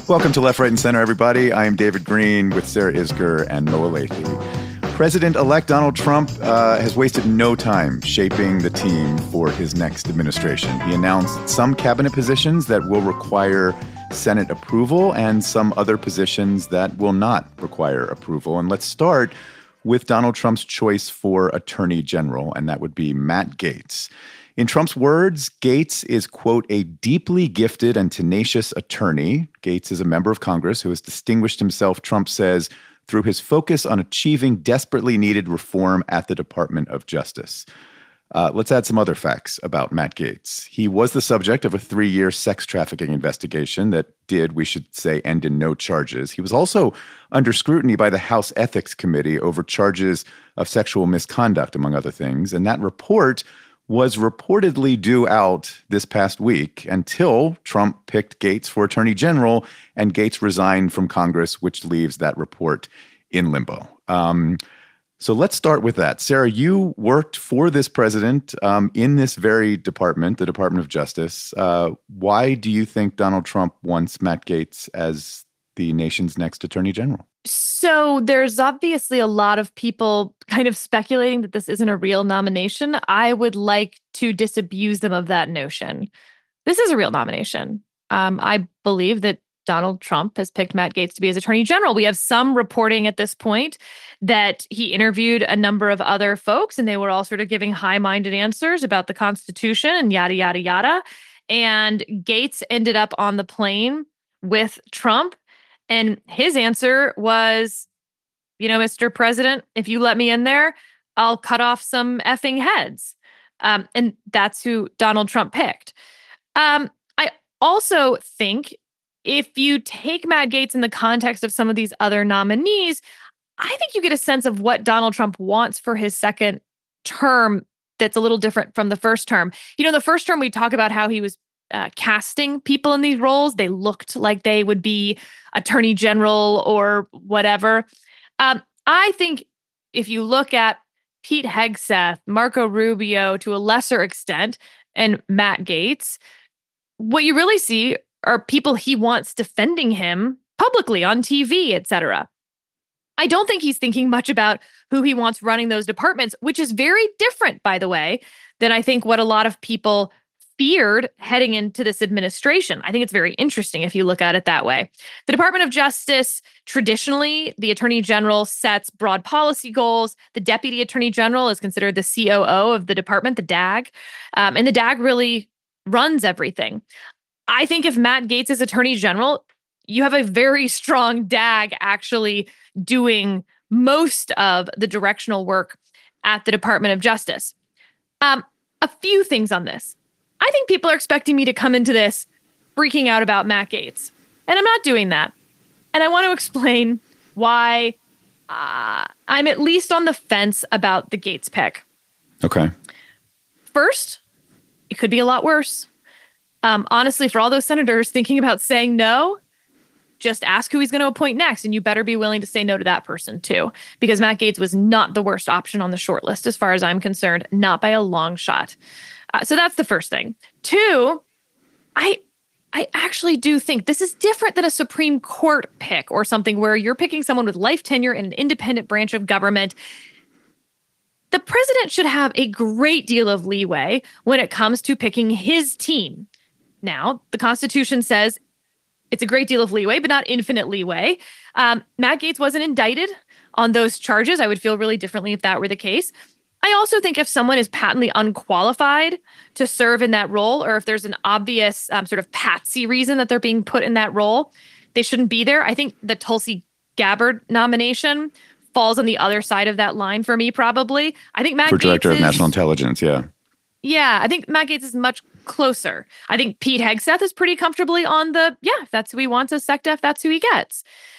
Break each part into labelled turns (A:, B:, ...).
A: Welcome to Left, Right, and Center, everybody. I am David Green with Sarah Isgur and Noah Lathy. President-elect Donald Trump has wasted no time shaping the team for his next administration. He announced some cabinet positions that will require Senate approval and some other positions that will not require approval. And let's start with Donald Trump's choice for Attorney General, and that would be Matt Gaetz. In Trump's words, Gaetz is, quote, a deeply gifted and tenacious attorney. Gaetz is a member of Congress who has distinguished himself, Trump says, through his focus on achieving desperately needed reform at the Department of Justice. Let's add some other facts about Matt Gaetz. He was the subject of a 3-year sex trafficking investigation that did, we should say, end in no charges. He was also under scrutiny by the House Ethics Committee over charges of sexual misconduct, among other things. And that report was reportedly due out this past week until Trump picked Gaetz for Attorney General, and Gaetz resigned from Congress, which leaves that report in limbo. So let's start with that. Sarah, you worked for this president in this very department, the Department of Justice. Why do you think Donald Trump wants Matt Gaetz as the nation's next Attorney General?
B: So there's obviously a lot of people kind of speculating that this isn't a real nomination. I would like to disabuse them of that notion. This is a real nomination. I believe that Donald Trump has picked Matt Gaetz to be his Attorney General. We have some reporting at this point that he interviewed a number of other folks, and they were all sort of giving high-minded answers about the Constitution and yada, yada, yada. And Gaetz ended up on the plane with Trump. And his answer was, Mr. President, if you let me in there, I'll cut off some effing heads. And that's who Donald Trump picked. I also think if you take Matt Gaetz in the context of some of these other nominees, I think you get a sense of what Donald Trump wants for his second term that's a little different from the first term. The first term we talk about how he was casting people in these roles. They looked like they would be attorney general or whatever. I think if you look at Pete Hegseth, Marco Rubio to a lesser extent, and Matt Gaetz, what you really see are people he wants defending him publicly on TV, et cetera. I don't think he's thinking much about who he wants running those departments, which is very different, by the way, than I think what a lot of people feared heading into this administration. I think it's very interesting if you look at it that way. The Department of Justice, traditionally, the Attorney General sets broad policy goals. The Deputy Attorney General is considered the COO of the department, the DAG. And the DAG really runs everything. I think if Matt Gaetz is Attorney General, you have a very strong DAG actually doing most of the directional work at the Department of Justice. A few things on this. I think people are expecting me to come into this freaking out about Matt Gaetz, and I'm not doing that. And I want to explain why I'm at least on the fence about the Gaetz pick.
A: Okay.
B: First, it could be a lot worse. Honestly, for all those senators thinking about saying no, just ask who he's going to appoint next, and you better be willing to say no to that person too, because Matt Gaetz was not the worst option on the short list as far as I'm concerned, not by a long shot. So that's the first thing. Two, I actually do think this is different than a Supreme Court pick or something where you're picking someone with life tenure in an independent branch of government. The president should have a great deal of leeway when it comes to picking his team. Now, the Constitution says it's a great deal of leeway, but not infinite leeway. Matt Gaetz wasn't indicted on those charges. I would feel really differently if that were the case. I also think if someone is patently unqualified to serve in that role, or if there's an obvious sort of patsy reason that they're being put in that role, they shouldn't be there. I think the Tulsi Gabbard nomination falls on the other side of that line for me, probably. I think Matt Gaetz
A: Director of National Intelligence, yeah.
B: Yeah, I think Matt Gaetz is much closer. I think Pete Hegseth is pretty comfortably on the, if that's who he wants as SecDef, that's who he gets.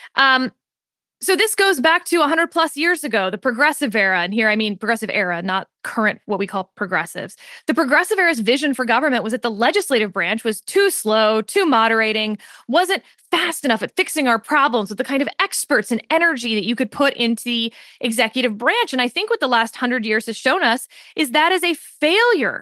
B: So this goes back to 100 plus years ago, the progressive era. And here I mean progressive era, not current, what we call progressives. The progressive era's vision for government was that the legislative branch was too slow, too moderating, wasn't fast enough at fixing our problems with the kind of experts and energy that you could put into the executive branch. And I think what the last 100 years has shown us is that is a failure.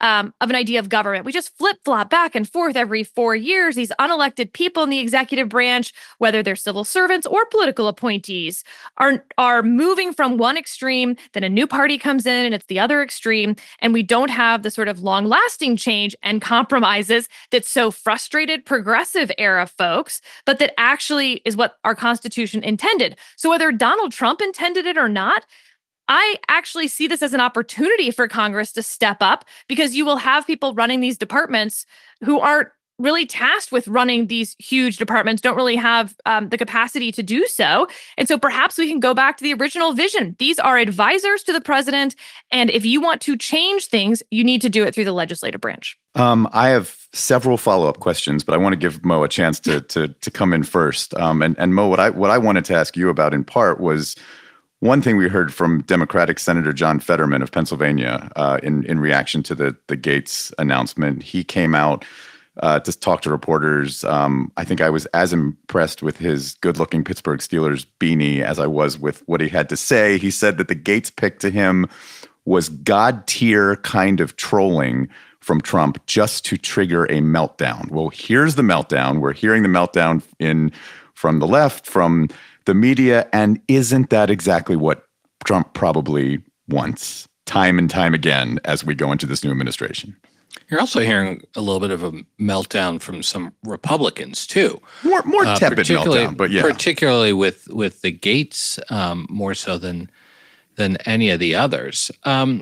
B: of an idea of government. We just flip-flop back and forth every 4 years. These unelected people in the executive branch, whether they're civil servants or political appointees, are moving from one extreme, then a new party comes in and it's the other extreme, and we don't have the sort of long-lasting change and compromises that so frustrated progressive era folks, but that actually is what our Constitution intended. So whether Donald Trump intended it or not, I actually see this as an opportunity for Congress to step up, because you will have people running these departments who aren't really tasked with running these huge departments, don't really have the capacity to do so. And so perhaps we can go back to the original vision. These are advisors to the president. And if you want to change things, you need to do it through the legislative branch.
A: I have several follow-up questions, but I want to give Mo a chance to come in first. And Mo, what I wanted to ask you about in part was one thing we heard from Democratic Senator John Fetterman of Pennsylvania in reaction to the Gates announcement. He came out to talk to reporters. I think I was as impressed with his good-looking Pittsburgh Steelers beanie as I was with what he had to say. He said that the Gates pick to him was God-tier kind of trolling from Trump just to trigger a meltdown. Well, here's the meltdown. We're hearing the meltdown from the left, from the media, and isn't that exactly what Trump probably wants time and time again as we go into this new administration?
C: You're also hearing a little bit of a meltdown from some Republicans too.
A: More tepid meltdown, but yeah.
C: Particularly with the Gates, more so than any of the others.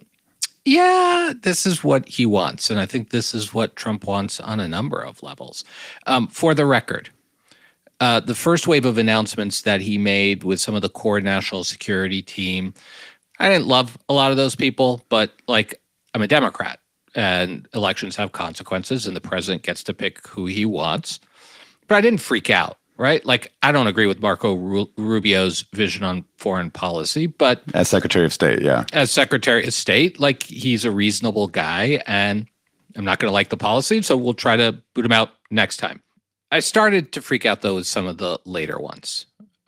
C: Yeah, this is what he wants, and I think this is what Trump wants on a number of levels. For the record, the first wave of announcements that he made with some of the core national security team, I didn't love a lot of those people, but I'm a Democrat. And elections have consequences, and the president gets to pick who he wants. But I didn't freak out, right? I don't agree with Marco Rubio's vision on foreign policy, but
A: as Secretary of State, yeah.
C: As Secretary of State, he's a reasonable guy, and I'm not going to like the policy, so we'll try to boot him out next time. I started to freak out, though, with some of the later ones,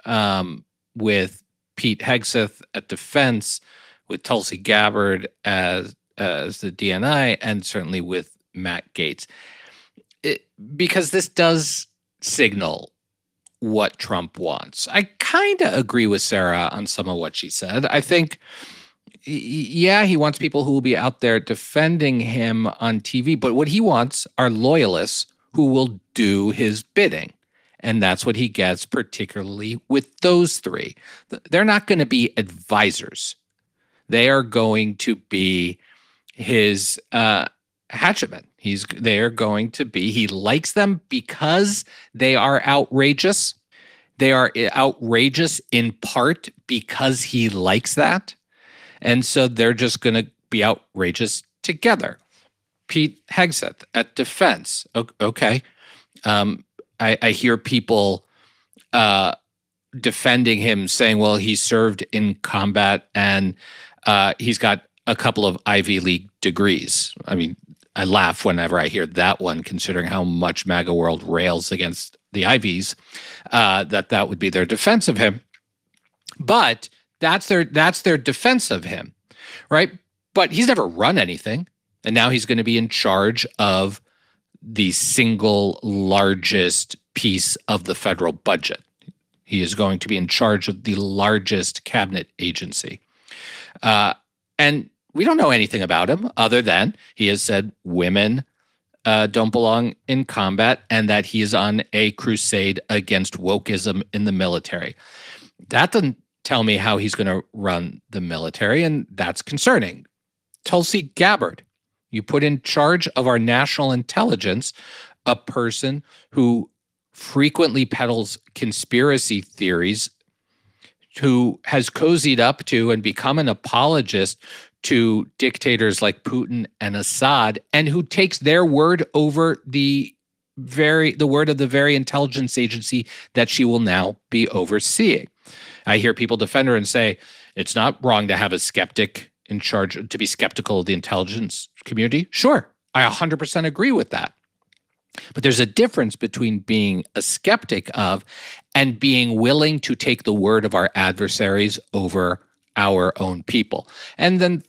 C: with Pete Hegseth at Defense, with Tulsi Gabbard as the DNI, and certainly with Matt Gaetz. Because this does signal what Trump wants. I kind of agree with Sarah on some of what she said. I think, yeah, he wants people who will be out there defending him on TV, but what he wants are loyalists who will do his bidding. And that's what he gets, particularly with those three. They're not going to be advisors. They are going to be his hatchetmen. They're going to be, he likes them because they are outrageous. They are outrageous in part because he likes that. And so they're just going to be outrageous together. Pete Hegseth at Defense. Okay. I hear people defending him, saying, well, he served in combat and he's got a couple of Ivy League degrees. I mean, I laugh whenever I hear that one, considering how much MAGA world rails against the Ivies, that would be their defense of him. But that's their defense of him, right? But he's never run anything, and now he's going to be in charge of the single largest piece of the federal budget. He is going to be in charge of the largest cabinet agency. And we don't know anything about him other than he has said women don't belong in combat and that he is on a crusade against wokeism in the military. That doesn't tell me how he's going to run the military, and that's concerning. Tulsi Gabbard, you put in charge of our national intelligence a person who frequently peddles conspiracy theories, who has cozied up to and become an apologist to dictators like Putin and Assad, and who takes their word over the word of the very intelligence agency that she will now be overseeing. I hear people defend her and say it's not wrong to have a skeptic in charge, to be skeptical of the intelligence community. Sure, I 100% agree with that. But there's a difference between being a skeptic of and being willing to take the word of our adversaries over our own people. And then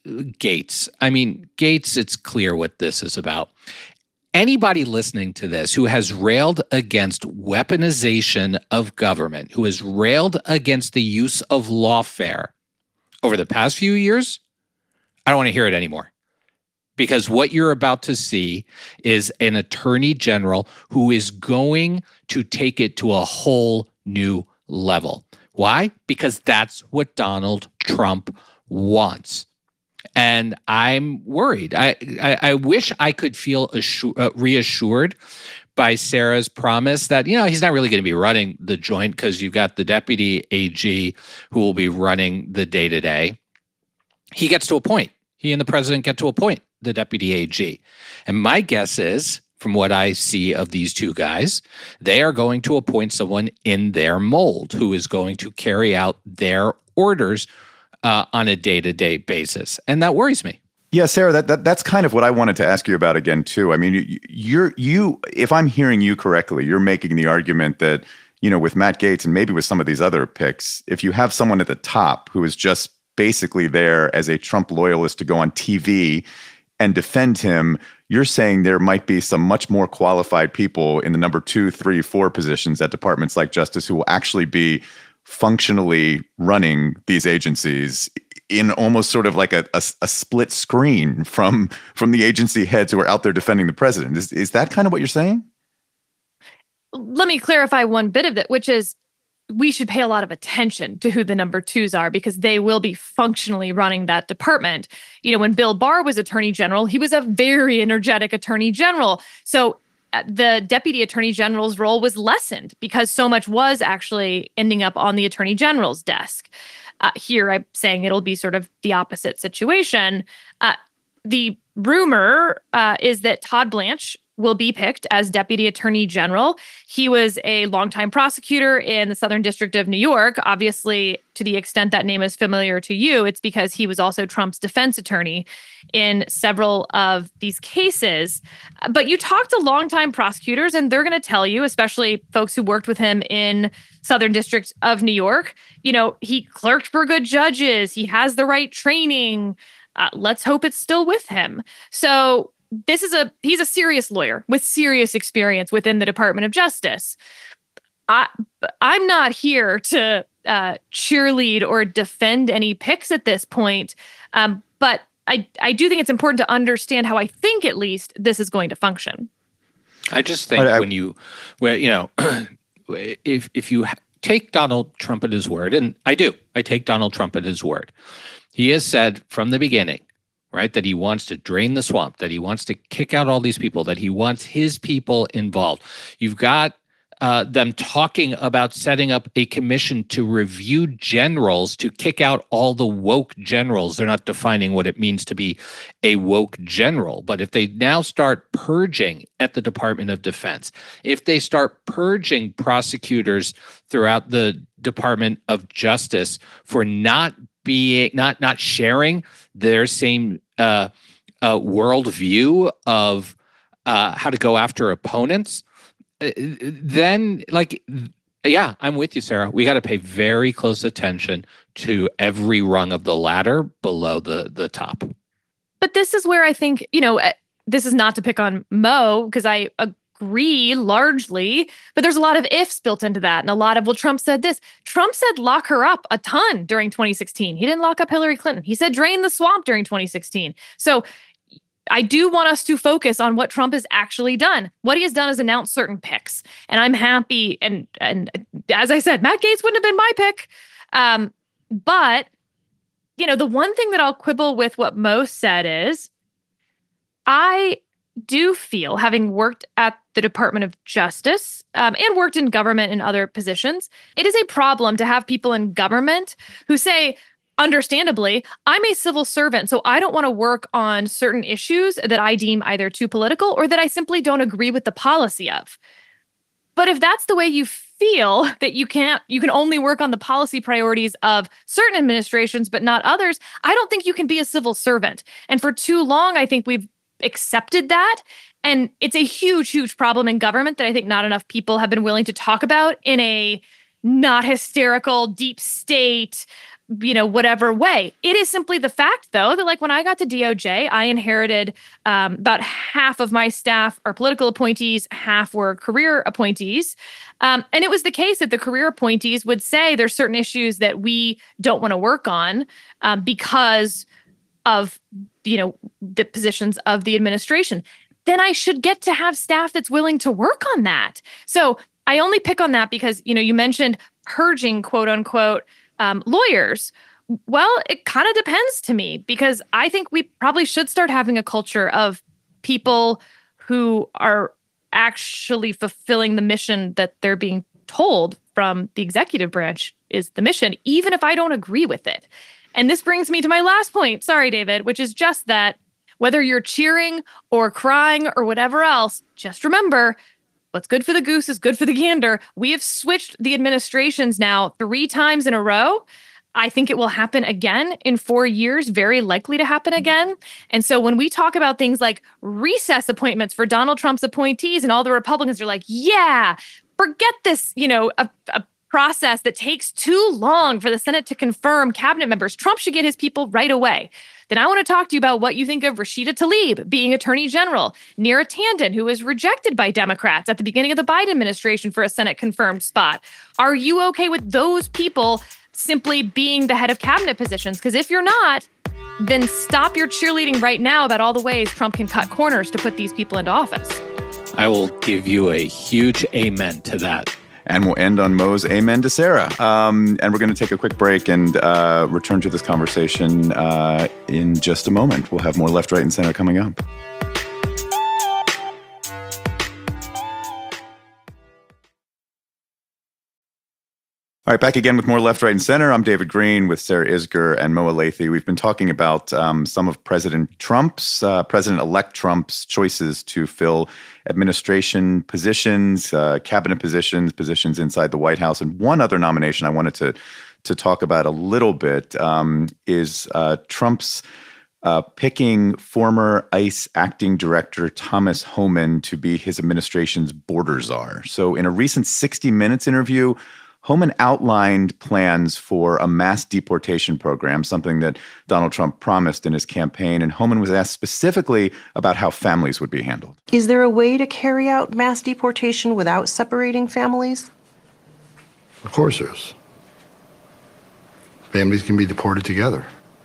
C: Gates. I mean, Gates, it's clear what this is about. Anybody listening to this who has railed against weaponization of government, who has railed against the use of lawfare over the past few years, I don't want to hear it anymore. Because what you're about to see is an attorney general who is going to take it to a whole new level. Why? Because that's what Donald Trump wants. And I'm worried. I wish I could feel reassured by Sarah's promise that, he's not really going to be running the joint because you've got the deputy AG who will be running the day-to-day. He gets to a point. He and the president get to a point, the deputy AG. And my guess is, from what I see of these two guys, they are going to appoint someone in their mold who is going to carry out their orders on a day-to-day basis. And that worries me.
A: Yeah, Sarah, that's kind of what I wanted to ask you about again, too. I mean, you if I'm hearing you correctly, you're making the argument that, with Matt Gaetz and maybe with some of these other picks, if you have someone at the top who is just basically there as a Trump loyalist to go on TV and defend him, you're saying there might be some much more qualified people in the number 2, 3, 4 positions at departments like Justice who will actually be functionally running these agencies in almost sort of like a split screen from the agency heads who are out there defending the president. Is that kind of what you're saying?
B: Let me clarify one bit of it, which is we should pay a lot of attention to who the number 2s are because they will be functionally running that department. When Bill Barr was attorney general, he was a very energetic attorney general. So the deputy attorney general's role was lessened because so much was actually ending up on the attorney general's desk. Here, I'm saying it'll be sort of the opposite situation. The rumor is that Todd Blanche will be picked as deputy attorney general. He was a longtime prosecutor in the Southern District of New York. Obviously, to the extent that name is familiar to you, it's because he was also Trump's defense attorney in several of these cases. But you talk to longtime prosecutors, and they're going to tell you, especially folks who worked with him in Southern District of New York, he clerked for good judges. He has the right training. Let's hope it's still with him. So he's a serious lawyer with serious experience within the Department of Justice. I'm not here to cheerlead or defend any picks at this point, but I do think it's important to understand how I think, at least, this is going to function.
C: I just think if you take Donald Trump at his word, and I take Donald Trump at his word. He has said from the beginning, right, that he wants to drain the swamp, that he wants to kick out all these people, that he wants his people involved. You've got them talking about setting up a commission to review generals, to kick out all the woke generals. They're not defining what it means to be a woke general. But if they now start purging at the Department of Defense, if they start purging prosecutors throughout the Department of Justice for not sharing their same worldview of how to go after opponents, then I'm with you, Sarah. We got to pay very close attention to every rung of the ladder below the top.
B: But this is where I think, this is not to pick on Mo, because I agree largely, but there's a lot of ifs built into that. And a lot of, Trump said this. Trump said lock her up a ton during 2016. He didn't lock up Hillary Clinton. He said drain the swamp during 2016. So I do want us to focus on what Trump has actually done. What he has done is announce certain picks. And I'm happy. And as I said, Matt Gaetz wouldn't have been my pick. But, the one thing that I'll quibble with what Mo said is I do feel, having worked at the Department of Justice and worked in government in other positions, it is a problem to have people in government who say, understandably, I'm a civil servant, so I don't want to work on certain issues that I deem either too political or that I simply don't agree with the policy of. But if that's the way you feel, that you can only work on the policy priorities of certain administrations but not others, I don't think you can be a civil servant. And for too long, I think we've accepted that. And it's a huge, huge problem in government that I think not enough people have been willing to talk about in a not hysterical, deep state, whatever way. It is simply the fact, though, that like when I got to DOJ, I inherited about half of my staff are political appointees, half were career appointees. And it was the case that the career appointees would say there's certain issues that we don't want to work on because of, the positions of the administration. Then I should get to have staff that's willing to work on that. So I only pick on that because, you mentioned purging, quote unquote, lawyers. Well, it kind of depends to me, because I think we probably should start having a culture of people who are actually fulfilling the mission that they're being told from the executive branch is the mission, even if I don't agree with it. And this brings me to my last point. Sorry, David, which is just that whether you're cheering or crying or whatever else, just remember, what's good for the goose is good for the gander. We have switched the administrations now 3 times in a row. I think it will happen again in 4 years, very likely to happen again. And so when we talk about things like recess appointments for Donald Trump's appointees, and all the Republicans are like, yeah, forget this, a process that takes too long for the Senate to confirm cabinet members. Trump should get his people right away. Then I want to talk to you about what you think of Rashida Tlaib being attorney general, Neera Tanden, who was rejected by Democrats at the beginning of the Biden administration for a Senate confirmed spot. Are you okay with those people simply being the head of cabinet positions? Because if you're not, then stop your cheerleading right now about all the ways Trump can cut corners to put these people into office.
C: I will give you a huge amen to that.
A: And we'll end on Mo's amen to Sarah. And we're going to take a quick break and return to this conversation in just a moment. We'll have more Left, Right, and Center coming up. All right, back again with more Left, Right, and Center. I'm David Green with Sarah Isgur and Mo Elleithee. We've been talking about some of President-elect Trump's choices to fill administration positions, cabinet positions inside the White House. And one other nomination I wanted to talk about a little bit is Trump's picking former ICE acting director Thomas Homan to be his administration's border czar. So in a recent 60 Minutes interview, Homan outlined plans for a mass deportation program, something that Donald Trump promised in his campaign. And Homan was asked specifically about how families would be handled.
D: Is there a way to carry out mass deportation without separating families?
E: Of course there is. Families can be deported together.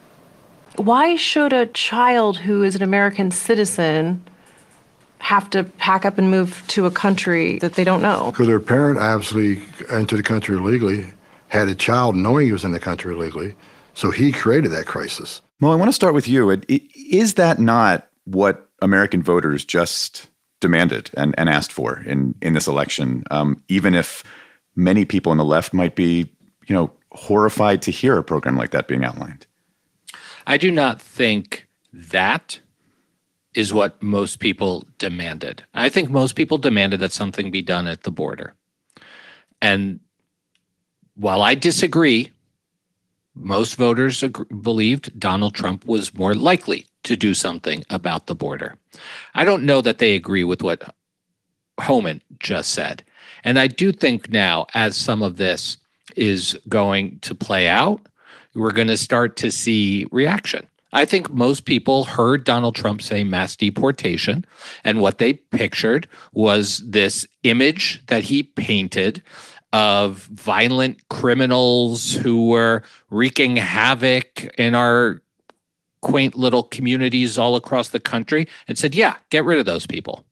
D: Why should a child who is an American citizen have to pack up and move to a country that they don't know?
E: Because their parent obviously entered the country illegally, had a child knowing he was in the country illegally, so he created that crisis.
A: Well, I want to start with you. Is that not what American voters just demanded and asked for in this election, even if many people on the left might be, horrified to hear a program like that being outlined?
C: I do not think that is what most people demanded. I think most people demanded that something be done at the border. And while I disagree, most voters believed Donald Trump was more likely to do something about the border. I don't know that they agree with what Homan just said. And I do think now, as some of this is going to play out, we're going to start to see reaction. I think most people heard Donald Trump say mass deportation, and what they pictured was this image that he painted of violent criminals who were wreaking havoc in our quaint little communities all across the country, and said, yeah, get rid of those people.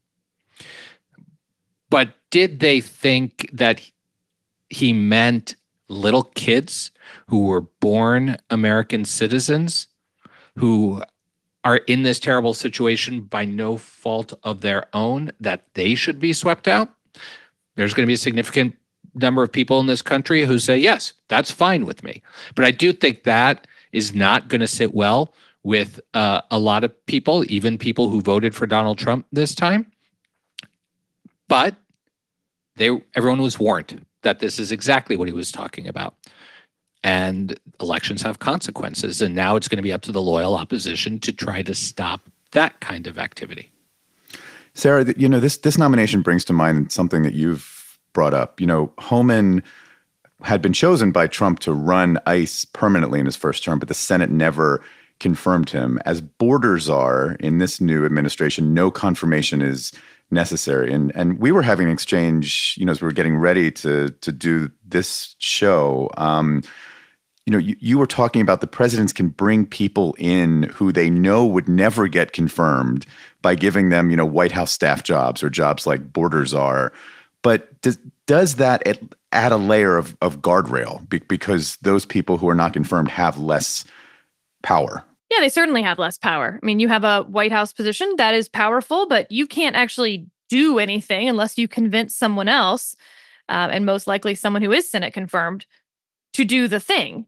C: But did they think that he meant little kids who were born American citizens who are in this terrible situation by no fault of their own, that they should be swept out? There's going to be a significant number of people in this country who say, yes, that's fine with me. But I do think that is not going to sit well with a lot of people, even people who voted for Donald Trump this time. But everyone was warned that this is exactly what he was talking about. And elections have consequences. And now it's going to be up to the loyal opposition to try to stop that kind of activity.
A: Sarah, this nomination brings to mind something that you've brought up. Homan had been chosen by Trump to run ICE permanently in his first term, but the Senate never confirmed him. As borders are in this new administration, no confirmation is necessary. And we were having an exchange, as we were getting ready to do this show. You were talking about the presidents can bring people in who they know would never get confirmed by giving them, White House staff jobs or jobs like borders are. But does that add a layer of guardrail because those people who are not confirmed have less power?
B: Yeah, they certainly have less power. I mean, you have a White House position that is powerful, but you can't actually do anything unless you convince someone else, and most likely someone who is Senate confirmed, to do the thing.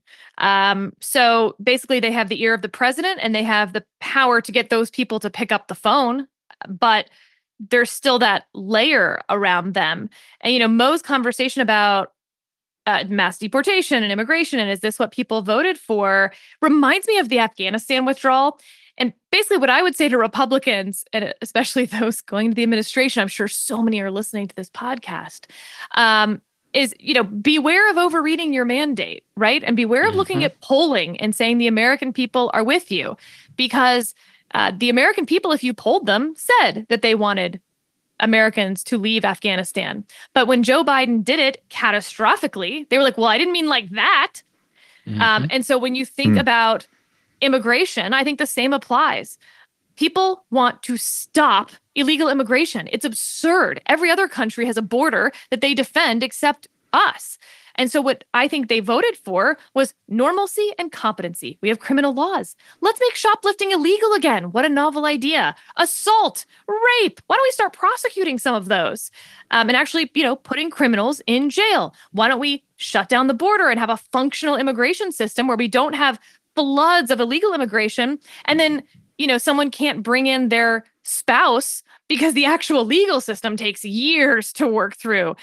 B: So basically, they have the ear of the president and they have the power to get those people to pick up the phone, but there's still that layer around them. And, Mo's conversation about mass deportation and immigration, and is this what people voted for, reminds me of the Afghanistan withdrawal. And basically what I would say to Republicans, and especially those going to the administration, I'm sure so many are listening to this podcast, is, beware of overreading your mandate, right? And beware of looking at polling and saying the American people are with you, because the American people, if you polled them, said that they wanted Americans to leave Afghanistan. But when Joe Biden did it catastrophically, they were like, well, I didn't mean like that. And so when you think about immigration, I think the same applies. People want to stop illegal immigration. It's absurd. Every other country has a border that they defend except us. And so what I think they voted for was normalcy and competency. We have criminal laws. Let's make shoplifting illegal again. What a novel idea. Assault, rape. Why don't we start prosecuting some of those? And actually, putting criminals in jail. Why don't we shut down the border and have a functional immigration system where we don't have floods of illegal immigration, and then, someone can't bring in their spouse because the actual legal system takes years to work through.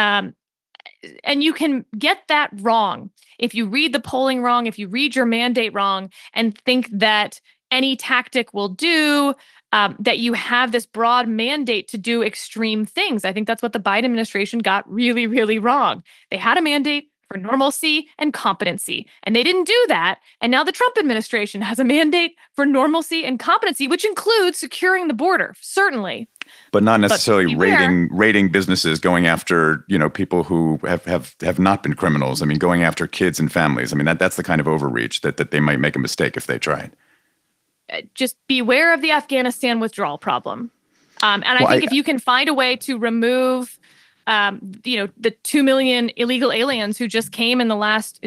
B: And you can get that wrong if you read the polling wrong, if you read your mandate wrong, and think that any tactic will do, that you have this broad mandate to do extreme things. I think that's what the Biden administration got really, really wrong. They had a mandate for normalcy and competency, and they didn't do that. And now the Trump administration has a mandate for normalcy and competency, which includes securing the border, certainly.
A: But not necessarily raiding businesses, going after, people who have not been criminals. I mean, going after kids and families. I mean, that's the kind of overreach that they might make a mistake if they tried.
B: Just beware of the Afghanistan withdrawal problem. And I think if you can find a way to remove, the 2 million illegal aliens who just came in the last,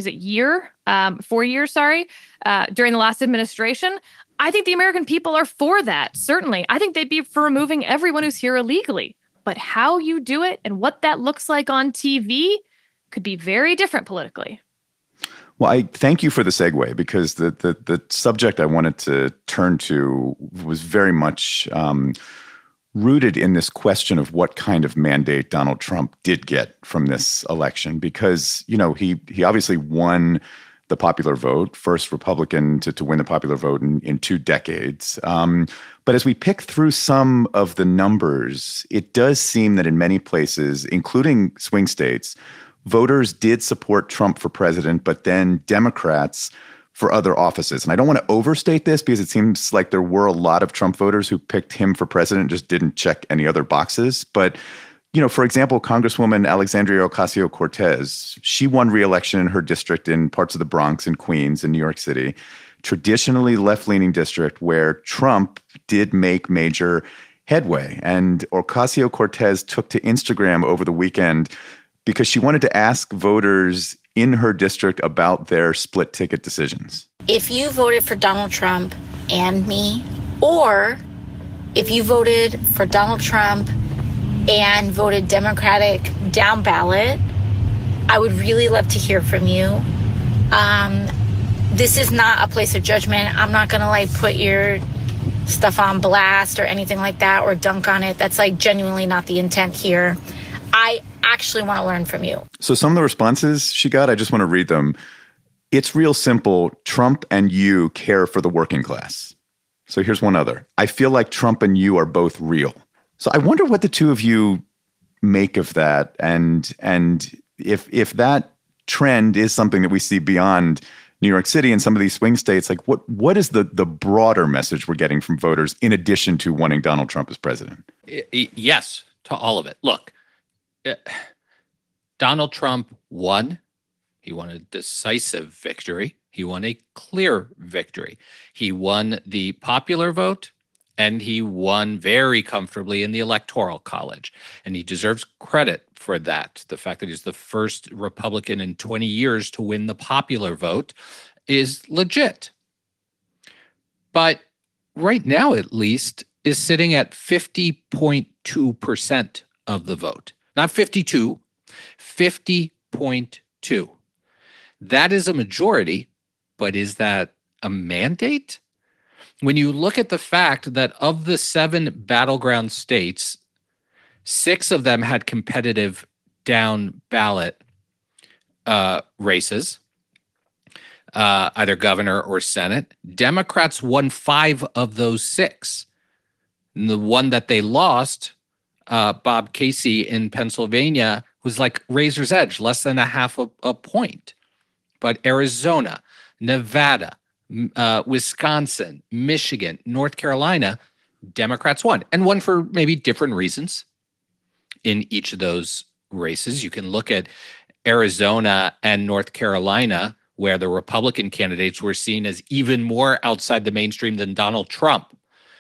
B: 4 years, during the last administration, I think the American people are for that. Certainly. I think they'd be for removing everyone who's here illegally. But how you do it and what that looks like on TV could be very different politically.
A: Well, I thank you for the segue, because the subject I wanted to turn to was very much rooted in this question of what kind of mandate Donald Trump did get from this election, because, he obviously won the popular vote, first Republican to win the popular vote in 2 decades. But as we pick through some of the numbers, it does seem that in many places, including swing states, voters did support Trump for president, but then Democrats for other offices. And I don't want to overstate this, because it seems like there were a lot of Trump voters who picked him for president, just didn't check any other boxes. But, for example, Congresswoman Alexandria Ocasio-Cortez, she won re-election in her district in parts of the Bronx and Queens and New York City, traditionally left-leaning district where Trump did make major headway. And Ocasio-Cortez took to Instagram over the weekend because she wanted to ask voters in her district about their split ticket decisions.
F: If you voted for Donald Trump and me, or if you voted for Donald Trump and voted Democratic down ballot, I would really love to hear from you. This is not a place of judgment. I'm not gonna put your stuff on blast or anything like that, or dunk on it. That's genuinely not the intent here. I actually want to learn from you.
A: So some of the responses she got, I just want to read them. It's real simple. Trump and you care for the working class. So here's one other. I feel like Trump and you are both real. So I wonder what the two of you make of that, and if that trend is something that we see beyond New York City and some of these swing states. Like, what is the broader message we're getting from voters in addition to wanting Donald Trump as president?
C: Yes, to all of it. Look, Donald Trump won. He won a decisive victory. He won a clear victory. He won the popular vote, and he won very comfortably in the Electoral College. And he deserves credit for that. The fact that he's the first Republican in 20 years to win the popular vote is legit. But right now, at least, is sitting at 50.2% of the vote. Not 52, 50.2. That is a majority, but is that a mandate? When you look at the fact that of the 7 battleground states, 6 of them had competitive down ballot races, either governor or Senate. Democrats won 5 of those 6. And the one that they lost, Bob Casey in Pennsylvania, was like razor's edge, less than a half a point. But Arizona, Nevada, Wisconsin, Michigan, North Carolina, Democrats won, and won for maybe different reasons in each of those races. You can look at Arizona and North Carolina, where the Republican candidates were seen as even more outside the mainstream than Donald Trump.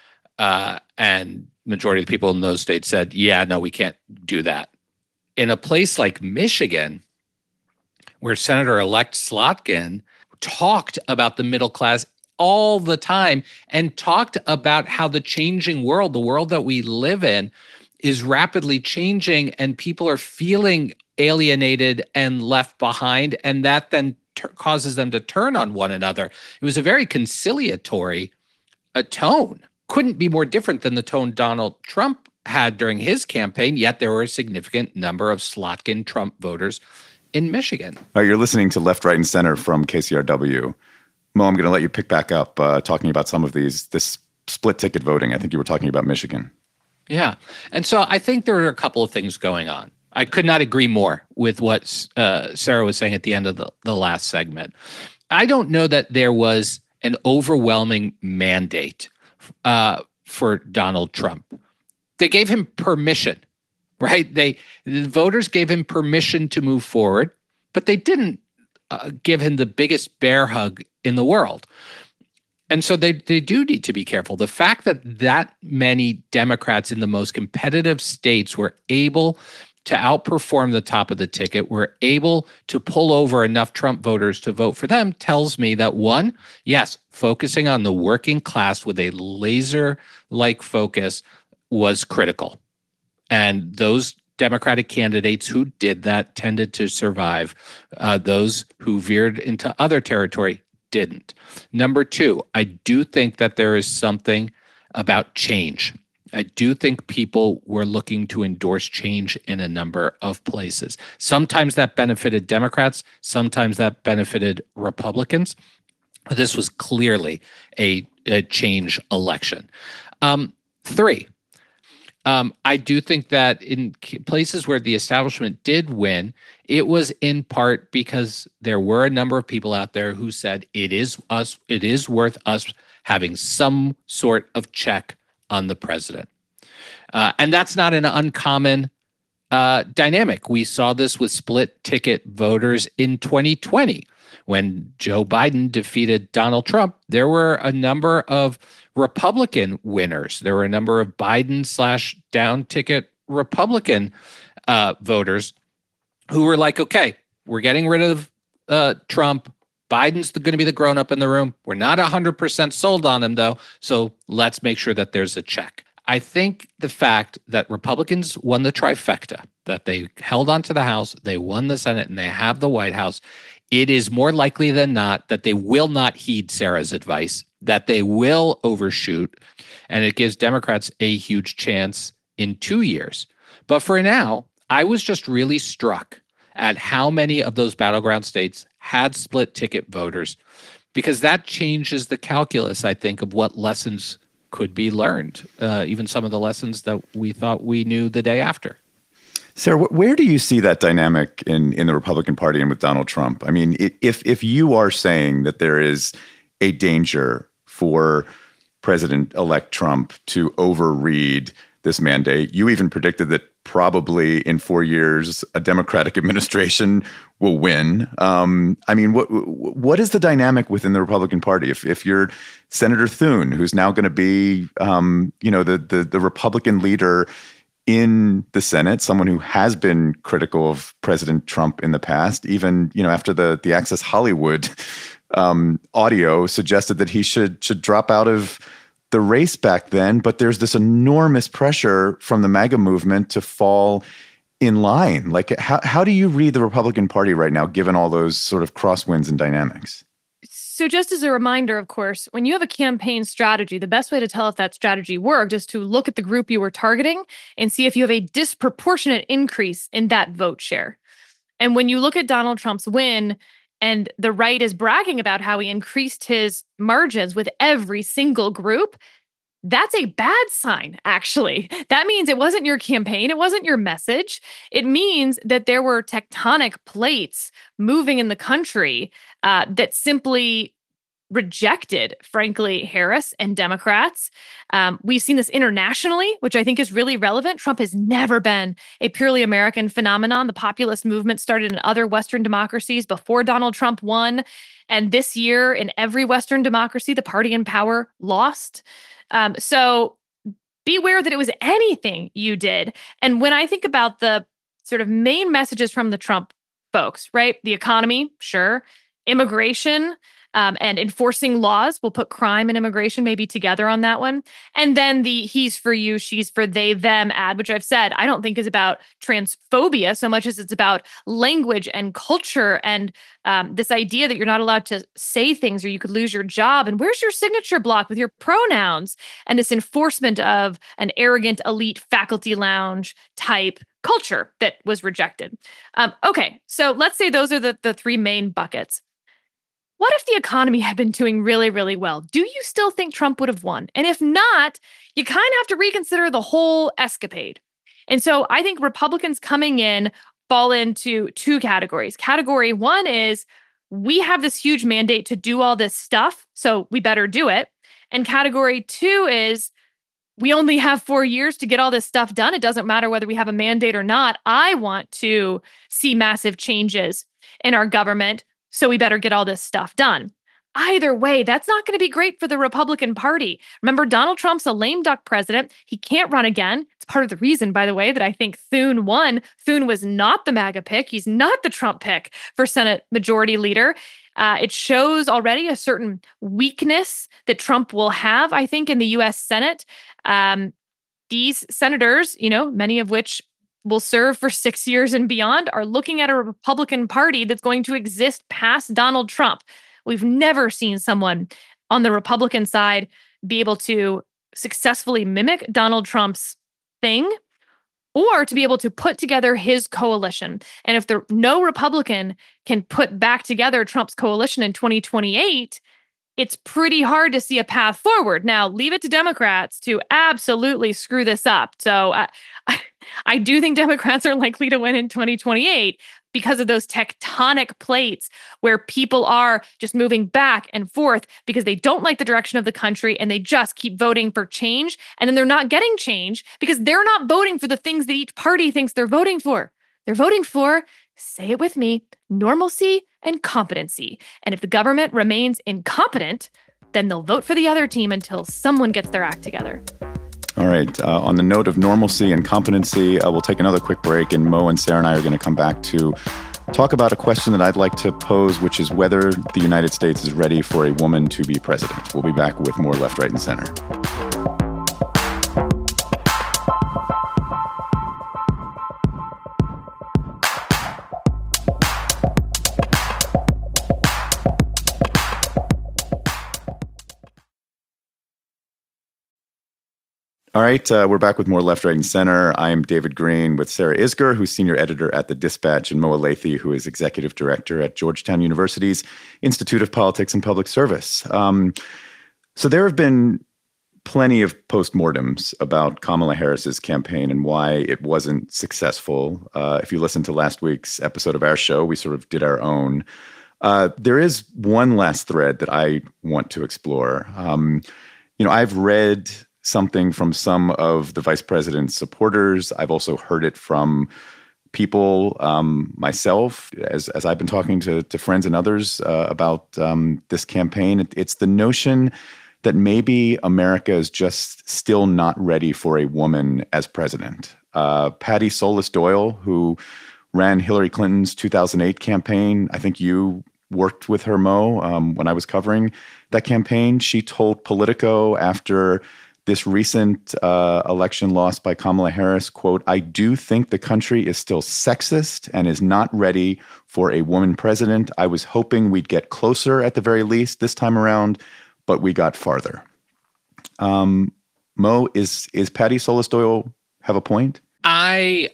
C: And majority of the people in those states said, yeah, no, we can't do that. In a place like Michigan, where Senator-elect Slotkin talked about the middle class all the time and talked about how the changing world, the world that we live in, is rapidly changing, and people are feeling alienated and left behind, and that then causes them to turn on one another. It was a very conciliatory tone. Couldn't be more different than the tone Donald Trump had during his campaign, yet there were a significant number of Slotkin Trump voters in Michigan. All
A: right, you're listening to Left, Right, and Center from KCRW. Mo, I'm going to let you pick back up talking about some of this split ticket voting. I think you were talking about Michigan.
C: Yeah. And so I think there are a couple of things going on. I could not agree more with what Sarah was saying at the end of the last segment. I don't know that there was an overwhelming mandate for Donald Trump. They gave him permission, right? The voters gave him permission to move forward, but they didn't give him the biggest bear hug in the world. And so they do need to be careful. The fact that many Democrats in the most competitive states were able to outperform the top of the ticket, were able to pull over enough Trump voters to vote for them, tells me that, one, yes, focusing on the working class with a laser-like focus was critical. And those Democratic candidates who did that tended to survive. Those who veered into other territory didn't. Number 2, I do think that there is something about change. I do think people were looking to endorse change in a number of places. Sometimes that benefited Democrats, sometimes that benefited Republicans. This was clearly a change election. 3, I do think that in places where the establishment did win, it was in part because there were a number of people out there who said it is worth us having some sort of check on the president. And that's not an uncommon dynamic. We saw this with split ticket voters in 2020. When Joe Biden defeated Donald Trump, there were a number of Republican winners. There were a number of Biden/down ticket Republican voters who were like, okay, we're getting rid of Trump. Biden's going to be the grown-up in the room. We're not 100% sold on him, though, so let's make sure that there's a check. I think the fact that Republicans won the trifecta, that they held on to the House, they won the Senate, and they have the White House, it is more likely than not that they will not heed Sarah's advice, that they will overshoot, and it gives Democrats a huge chance in 2 years. But for now, I was just really struck at how many of those battleground states had split ticket voters, because that changes the calculus, I think, of what lessons could be learned, even some of the lessons that we thought we knew the day after.
A: Sarah, where do you see that dynamic in the Republican Party and with Donald Trump? I mean, if you are saying that there is a danger for President-elect Trump to overread this mandate, you even predicted that probably in 4 years a Democratic administration will win. I mean, what is the dynamic within the Republican Party? If you're Senator Thune, who's now going to be, the Republican leader in the Senate, someone who has been critical of President Trump in the past, even after the Access Hollywood audio suggested that he should drop out of the race back then. But there's this enormous pressure from the MAGA movement to fall in line. Like, how do you read the Republican Party right now, given all those sort of crosswinds and dynamics?
B: So just as a reminder, of course, when you have a campaign strategy, the best way to tell if that strategy worked is to look at the group you were targeting and see if you have a disproportionate increase in that vote share. And when you look at Donald Trump's win, and the right is bragging about how he increased his margins with every single group, that's a bad sign, actually. That means it wasn't your campaign. It wasn't your message. It means that there were tectonic plates moving in the country that simply rejected, frankly, Harris and Democrats. We've seen this internationally, which I think is really relevant. Trump has never been a purely American phenomenon. The populist movement started in other Western democracies before Donald Trump won. And this year, in every Western democracy, the party in power lost. So beware that it was anything you did. And when I think about the sort of main messages from the Trump folks, right? The economy, sure. Immigration, and enforcing laws. We'll put crime and immigration maybe together on that one. And then the he's for you, she's for they, them ad, which I've said I don't think is about transphobia so much as it's about language and culture and this idea that you're not allowed to say things or you could lose your job. And where's your signature block with your pronouns? And this enforcement of an arrogant elite faculty lounge type culture that was rejected. Okay, so let's say those are the three main buckets. What if the economy had been doing really, really well? Do you still think Trump would have won? And if not, you kind of have to reconsider the whole escapade. And so I think Republicans coming in fall into two categories. Category one is we have this huge mandate to do all this stuff, so we better do it. And category two is we only have 4 years to get all this stuff done. It doesn't matter whether we have a mandate or not. I want to see massive changes in our government. So we better get all this stuff done. Either way, that's not going to be great for the Republican Party. Remember, Donald Trump's a lame duck president. He can't run again. It's part of the reason, by the way, that I think Thune won. Thune was not the MAGA pick. He's not the Trump pick for Senate Majority Leader. It shows already a certain weakness that Trump will have, I think, in the U.S. Senate. These senators, many of which will serve for 6 years and beyond, are looking at a Republican Party that's going to exist past Donald Trump. We've never seen someone on the Republican side be able to successfully mimic Donald Trump's thing or to be able to put together his coalition. And if no Republican can put back together Trump's coalition in 2028, it's pretty hard to see a path forward. Now, leave it to Democrats to absolutely screw this up. So I do think Democrats are likely to win in 2028 because of those tectonic plates where people are just moving back and forth because they don't like the direction of the country and they just keep voting for change. And then they're not getting change because they're not voting for the things that each party thinks they're voting for. They're voting for, say it with me, normalcy and competency. And if the government remains incompetent, then they'll vote for the other team until someone gets their act together.
A: All right. On the note of normalcy and competency, we'll take another quick break, and Mo and Sarah and I are going to come back to talk about a question that I'd like to pose, which is whether the United States is ready for a woman to be president. We'll be back with more Left, Right, and Center. All right, we're back with more Left, Right, and Center. I'm David Green with Sarah Isgur, who's senior editor at The Dispatch, and Mo Elleithee, who is executive director at Georgetown University's Institute of Politics and Public Service. So there have been plenty of postmortems about Kamala Harris's campaign and why it wasn't successful. If you listen to last week's episode of our show, we sort of did our own. There is one last thread that I want to explore. I've read something from some of the vice president's supporters. I've also heard it from people myself as I've been talking to friends and others about this campaign. It's the notion that maybe America is just still not ready for a woman as president. Patty Solis Doyle, who ran Hillary Clinton's 2008 campaign, I think you worked with her, Mo, when I was covering that campaign. She told Politico after this recent election loss by Kamala Harris, quote, "I do think the country is still sexist and is not ready for a woman president. I was hoping we'd get closer at the very least this time around, but we got farther." Mo, is Patty Solis Doyle have a point?
C: I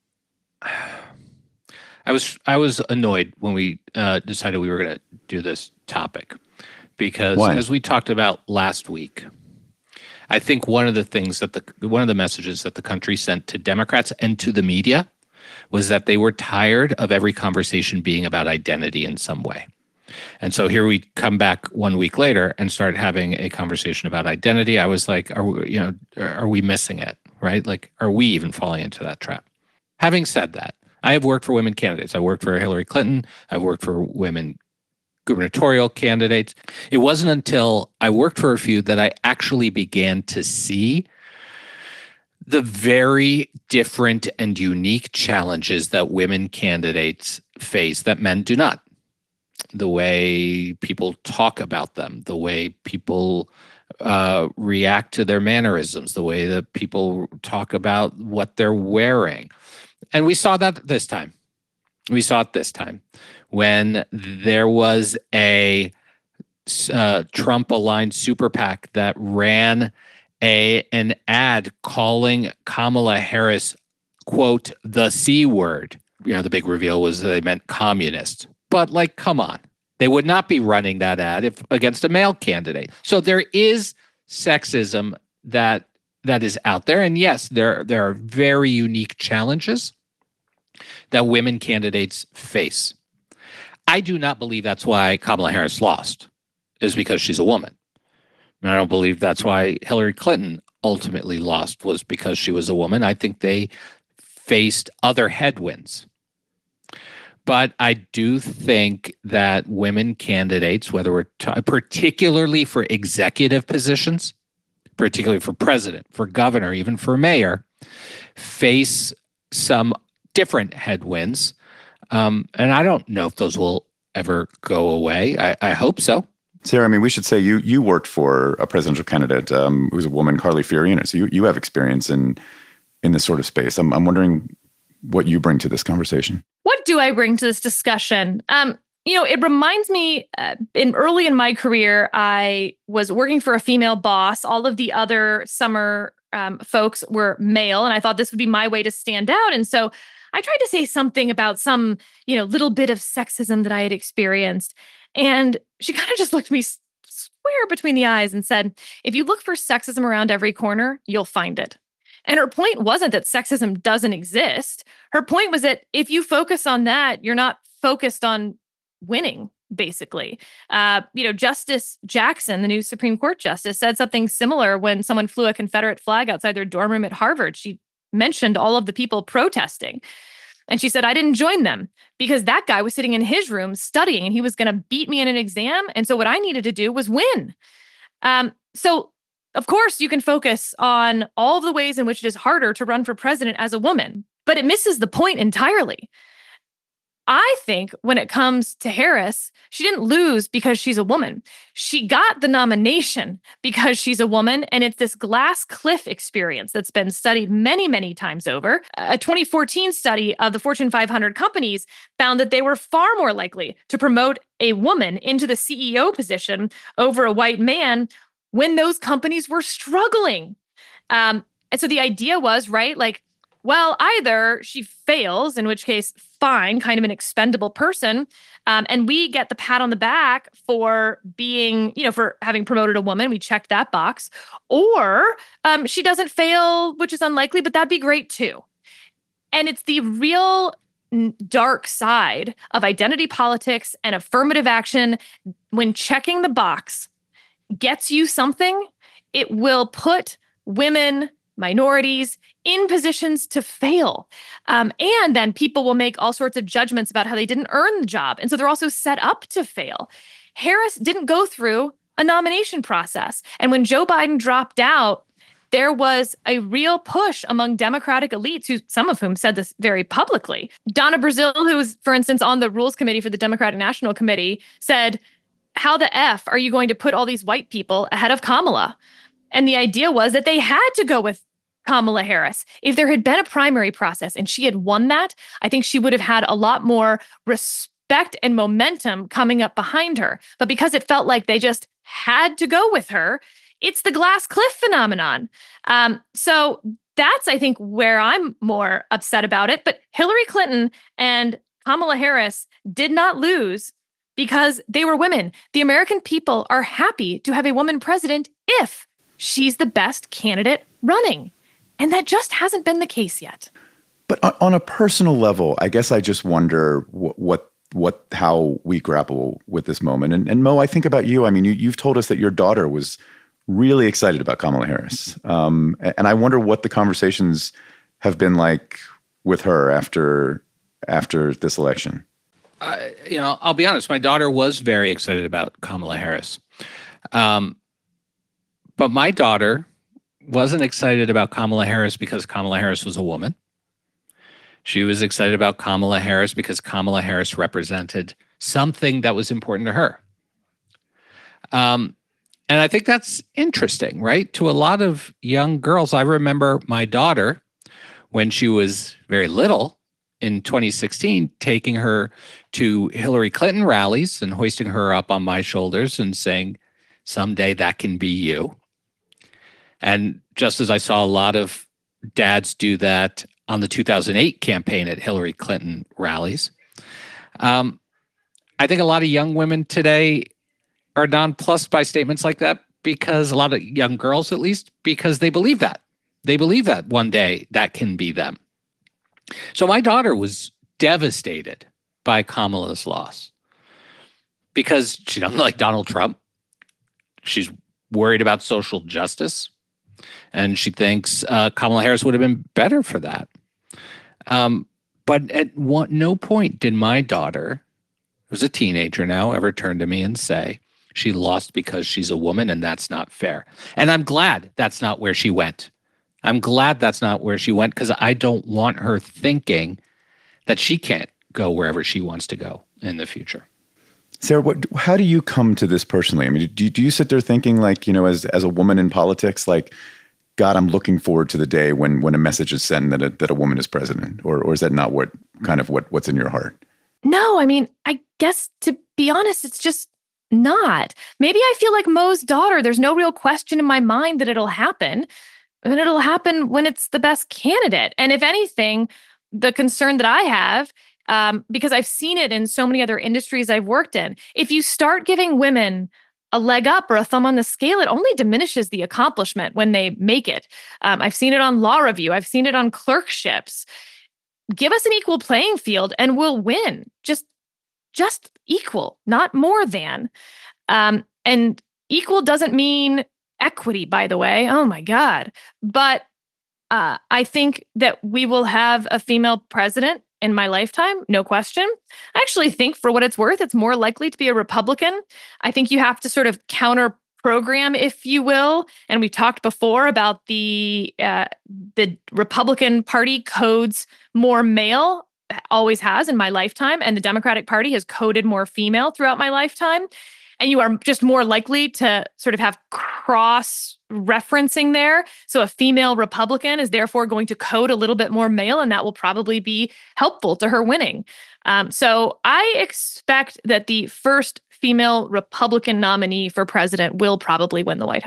C: was annoyed when we decided we were going to do this topic because,
A: Why?
C: as we talked about last week, I think one of the messages that the country sent to Democrats and to the media was that they were tired of every conversation being about identity in some way. And so here we come back 1 week later and start having a conversation about identity. I was like, are we missing it, right? Like, are we even falling into that trap? Having said that, I have worked for women candidates. I worked for Hillary Clinton. I've worked for women gubernatorial candidates. It wasn't until I worked for a few that I actually began to see the very different and unique challenges that women candidates face that men do not. The way people talk about them, the way people react to their mannerisms, the way that people talk about what they're wearing. And we saw that this time. We saw it this time when there was a Trump-aligned super PAC that ran an ad calling Kamala Harris, quote, the C word. The big reveal was they meant communist. But come on. They would not be running that ad against a male candidate. So there is sexism that is out there. And yes, there are very unique challenges that women candidates face. I do not believe that's why Kamala Harris lost, is because she's a woman. And I don't believe that's why Hillary Clinton ultimately lost, was because she was a woman. I think they faced other headwinds. But I do think that women candidates, whether we're particularly for executive positions, particularly for president, for governor, even for mayor, face some different headwinds. And I don't know if those will ever go away. I hope so.
A: Sarah, we should say you worked for a presidential candidate who was a woman, Carly Fiorina. So you have experience in this sort of space. I'm wondering what you bring to this conversation.
B: What do I bring to this discussion? It reminds me early in my career, I was working for a female boss. All of the other summer folks were male, and I thought this would be my way to stand out. And so I tried to say something about some, little bit of sexism that I had experienced. And she kind of just looked me square between the eyes and said, if you look for sexism around every corner, you'll find it. And her point wasn't that sexism doesn't exist. Her point was that if you focus on that, you're not focused on winning, basically. Justice Jackson, the new Supreme Court justice, said something similar when someone flew a Confederate flag outside their dorm room at Harvard. She mentioned all of the people protesting. And she said, I didn't join them because that guy was sitting in his room studying and he was going to beat me in an exam. And so what I needed to do was win. So of course, you can focus on all of the ways in which it is harder to run for president as a woman, but it misses the point entirely. I think when it comes to Harris, she didn't lose because she's a woman. She got the nomination because she's a woman, and it's this glass cliff experience that's been studied many, many times over. A 2014 study of the Fortune 500 companies found that they were far more likely to promote a woman into the CEO position over a white man when those companies were struggling. And so the idea was, right, either she fails, in which case, fine, kind of an expendable person. And we get the pat on the back for being, for having promoted a woman. We checked that box. Or she doesn't fail, which is unlikely, but that'd be great too. And it's the real dark side of identity politics and affirmative action. When checking the box gets you something, it will put women, minorities in positions to fail. And then people will make all sorts of judgments about how they didn't earn the job. And so they're also set up to fail. Harris didn't go through a nomination process. And when Joe Biden dropped out, there was a real push among Democratic elites, some of whom said this very publicly. Donna Brazile, who was, for instance, on the Rules Committee for the Democratic National Committee, said, how the F are you going to put all these white people ahead of Kamala? And the idea was that they had to go with Kamala Harris. If there had been a primary process and she had won that, I think she would have had a lot more respect and momentum coming up behind her. But because it felt like they just had to go with her, it's the glass cliff phenomenon. So that's, I think, where I'm more upset about it. But Hillary Clinton and Kamala Harris did not lose because they were women. The American people are happy to have a woman president if she's the best candidate running. And that just hasn't been the case yet.
A: But on a personal level, I guess I just wonder how we grapple with this moment. And Mo, I think about you. I mean, you've told us that your daughter was really excited about Kamala Harris. And I wonder what the conversations have been like with her after this election.
C: I'll be honest, my daughter was very excited about Kamala Harris. But my daughter wasn't excited about Kamala Harris because Kamala Harris was a woman. She was excited about Kamala Harris because Kamala Harris represented something that was important to her. And I think that's interesting, right? To a lot of young girls, I remember my daughter, when she was very little in 2016, taking her to Hillary Clinton rallies and hoisting her up on my shoulders and saying, someday that can be you. And just as I saw a lot of dads do that on the 2008 campaign at Hillary Clinton rallies, I think a lot of young women today are nonplussed by statements like that, because a lot of young girls, at least, because they believe that. They believe that one day that can be them. So my daughter was devastated by Kamala's loss because she doesn't like Donald Trump. She's worried about social justice. And she thinks Kamala Harris would have been better for that. But at no point did my daughter, who's a teenager now, ever turn to me and say, she lost because she's a woman and that's not fair. And I'm glad that's not where she went. I'm glad that's not where she went, because I don't want her thinking that she can't go wherever she wants to go in the future.
A: Sarah, how do you come to this personally? I mean, do you sit there thinking, like, as a woman in politics, like, God, I'm looking forward to the day when a message is sent that a woman is president, or is that not what's in your heart?
B: No, I mean, I guess to be honest, it's just not. Maybe I feel like Mo's daughter. There's no real question in my mind that it'll happen. And it'll happen when it's the best candidate. And if anything, the concern that I have, because I've seen it in so many other industries I've worked in, if you start giving women a leg up or a thumb on the scale, it only diminishes the accomplishment when they make it. I've seen it on law review. I've seen it on clerkships. Give us an equal playing field and we'll win. Just equal, not more than. And equal doesn't mean equity, by the way. Oh my God. But I think that we will have a female president in my lifetime, no question. I actually think, for what it's worth, it's more likely to be a Republican. I think you have to sort of counter program, if you will. And we talked before about the Republican Party codes more male, always has in my lifetime, and the Democratic Party has coded more female throughout my lifetime. And you are just more likely to sort of have cross-referencing there. So a female Republican is therefore going to code a little bit more male, and that will probably be helpful to her winning. So I expect that the first female Republican nominee for president will probably win the White House.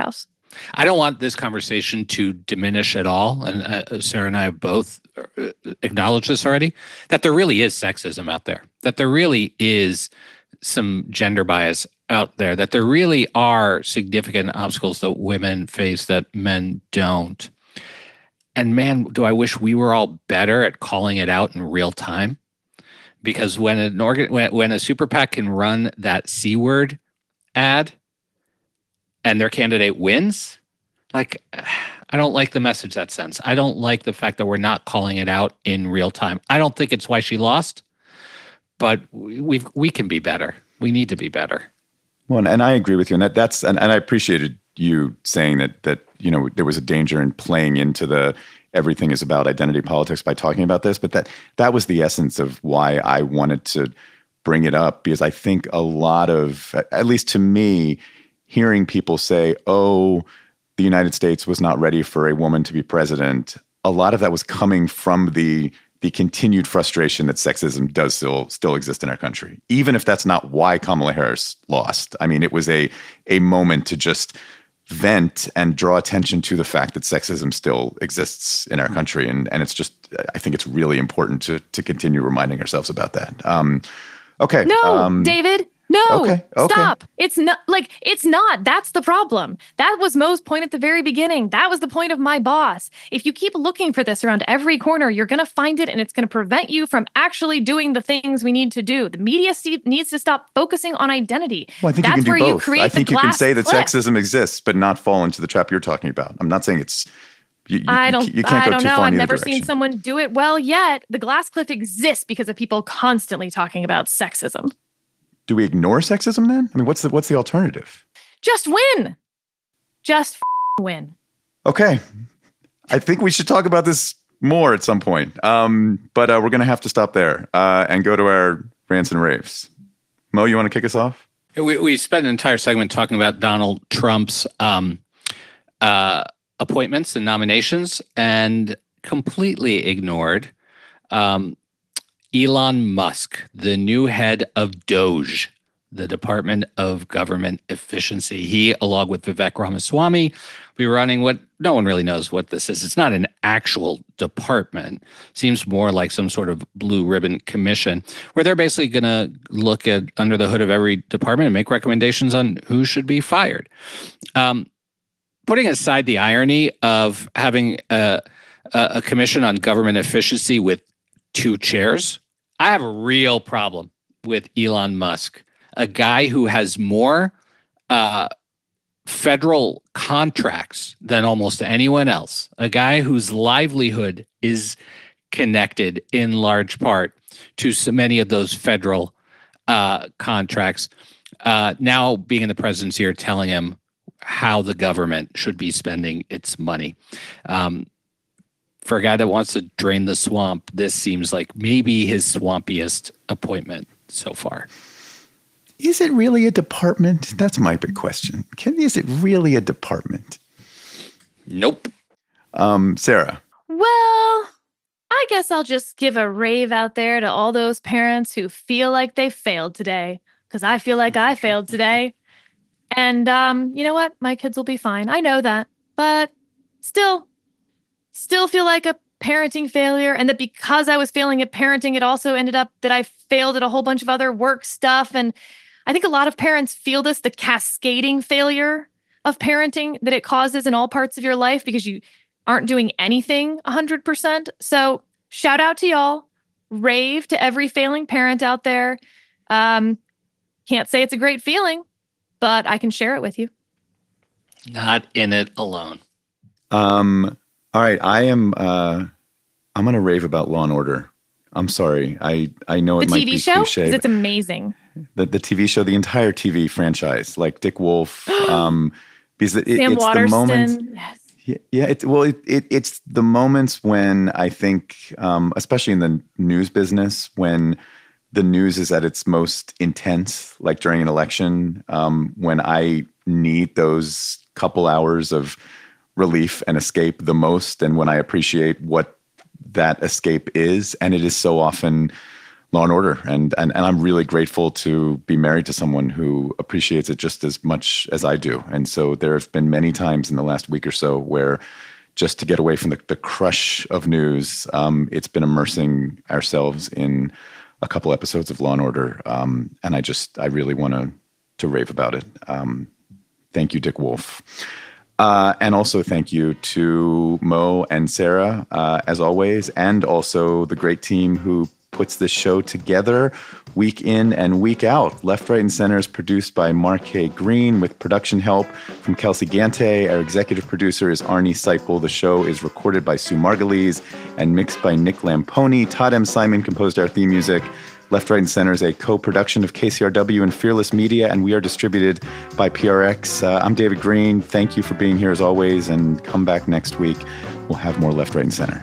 C: I don't want this conversation to diminish at all. And Sarah and I have both acknowledged this already, that there really is sexism out there, that there really is some gender bias out there, that there really are significant obstacles that women face that men don't. And man, do I wish we were all better at calling it out in real time. Because when a super PAC can run that C word ad and their candidate wins, like, I don't like the message that sends. I don't like the fact that we're not calling it out in real time. I don't think it's why she lost, but we can be better. We need to be better.
A: Well, and I agree with you, and that's I appreciated you saying that there was a danger in playing into the everything is about identity politics by talking about this, but that was the essence of why I wanted to bring it up, because I think a lot of, at least to me, hearing people say, "Oh, the United States was not ready for a woman to be president," a lot of that was coming from the continued frustration that sexism does still exist in our country, even if that's not why Kamala Harris lost. I mean, it was a moment to just vent and draw attention to the fact that sexism still exists in our country, and it's just, I think it's really important to continue reminding ourselves about that. Okay.
B: No, David. No,
A: okay.
B: Stop. It's not. That's the problem. That was Mo's point at the very beginning. That was the point of my boss. If you keep looking for this around every corner, you're going to find it, and it's going to prevent you from actually doing the things we need to do. The media needs to stop focusing on identity.
A: Well, I think
B: that's
A: you can
B: where
A: do both.
B: You create
A: I think you can say that
B: cliff.
A: sexism exists, but not fall into the trap you're talking about. I'm not saying it's.
B: I don't know. I've never
A: direction.
B: seen someone do it well yet. The glass cliff exists because of people constantly talking about sexism.
A: Do we ignore sexism then? I mean, what's the alternative?
B: Just win. Just win.
A: Okay. I think we should talk about this more at some point. But we're going to have to stop there and go to our rants and raves. Mo, you want to kick us off?
C: We spent an entire segment talking about Donald Trump's appointments and nominations, and completely ignored Elon Musk, the new head of DOGE, the Department of Government Efficiency. He, along with Vivek Ramaswamy, will be running what no one really knows what this is. It's not an actual department. Seems more like some sort of blue ribbon commission where they're basically going to look at under the hood of every department and make recommendations on who should be fired. Putting aside the irony of having a commission on government efficiency with two chairs, I have a real problem with Elon Musk, a guy who has more federal contracts than almost anyone else, a guy whose livelihood is connected in large part to so many of those federal contracts. Now being in the president's ear telling him how the government should be spending its money. For a guy that wants to drain the swamp, this seems like maybe his swampiest appointment so far.
A: Is it really a department? That's my big question. Is it really a department?
C: Nope.
A: Sarah.
B: Well, I guess I'll just give a rave out there to all those parents who feel like they failed today, because I feel like I failed today. And you know what? My kids will be fine. I know that. But still feel like a parenting failure, and that because I was failing at parenting, it also ended up that I failed at a whole bunch of other work stuff. And I think a lot of parents feel this, the cascading failure of parenting that it causes in all parts of your life because you aren't doing anything 100%. So shout out to y'all. Rave to every failing parent out there. Can't say it's a great feeling, but I can share it with you.
C: Not in it alone.
A: All right, I'm going to rave about Law and Order. I'm sorry. I know it might be
B: show?
A: cliche.
B: It's amazing.
A: The TV show, the entire TV franchise, like Dick Wolf, because
B: Sam
A: it's
B: Waterston.
A: the moment.
B: Yes.
A: Yeah, it's the moments when I think, especially in the news business, when the news is at its most intense, like during an election, when I need those couple hours of relief and escape the most, and when I appreciate what that escape is. And it is so often Law and Order, and I'm really grateful to be married to someone who appreciates it just as much as I do. And so there have been many times in the last week or so where just to get away from the crush of news, it's been immersing ourselves in a couple episodes of Law and Order, and I really want to rave about it. Thank you, Dick Wolf. And also thank you to Mo and Sarah, as always, and also the great team who puts this show together week in and week out. Left, Right, and Center is produced by Mark K. Green with production help from Kelsey Gante. Our executive producer is Arnie Seipel. The show is recorded by Sue Margulies and mixed by Nick Lamponi. Todd M. Simon composed our theme music. Left, Right, and Center is a co-production of KCRW and Fearless Media, and we are distributed by PRX. I'm David Green. Thank you for being here as always, and come back next week. We'll have more Left, Right, and Center.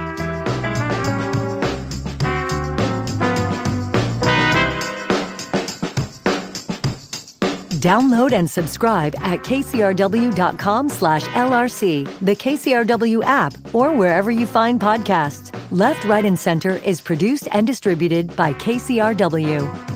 G: Download and subscribe at kcrw.com/LRC, the KCRW app, or wherever you find podcasts. Left, Right, and Center is produced and distributed by KCRW.